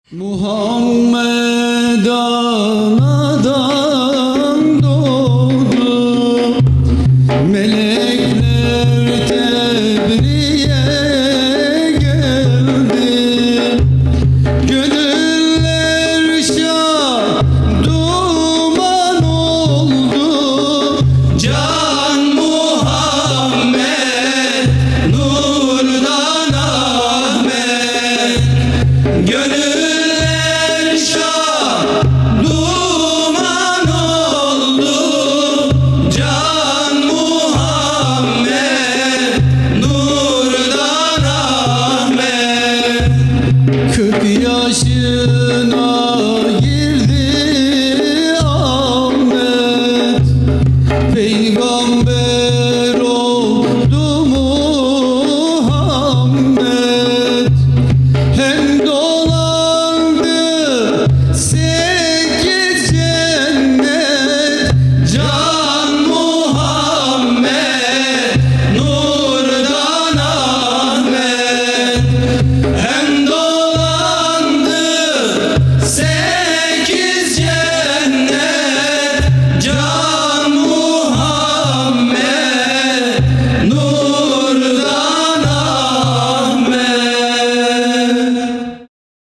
Muhammed anadan doğdu, melekler tebriğe geldi, gönüller şah duman oldu. Can Muhammed, nurdan Ahmet, gönül duman oldu. Can Muhammed, nurdan Ahmet, 40 yaşına